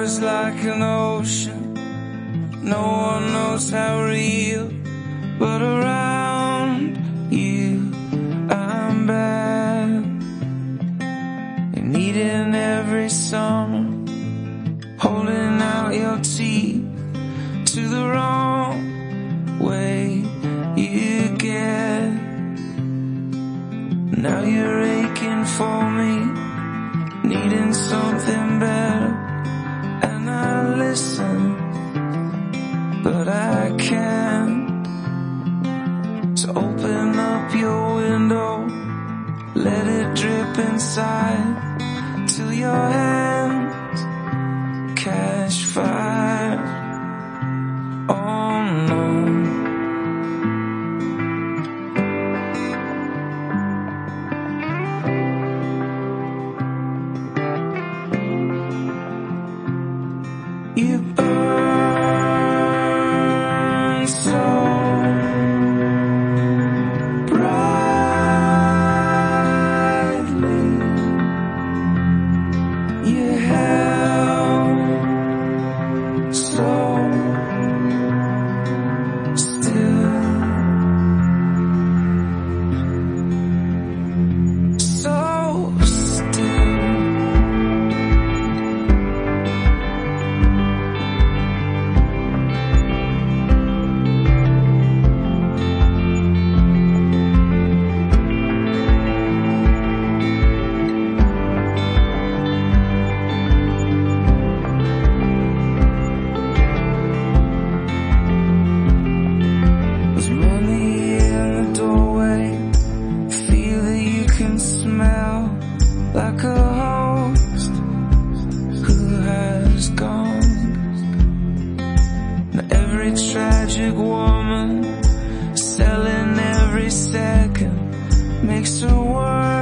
is like an ocean. No one knows how real, but around you I'm bad. You're needing every summer, holding out your teeth to the wrong way you get. Now you're aching for me, needing something better, and I listen, but I can't. So open up your window, let it drip inside till your hands catch fire. Oh no. You burn so brightly, you held so still, so still. Like a host who has gone. Now every tragic woman selling every second makes her worse.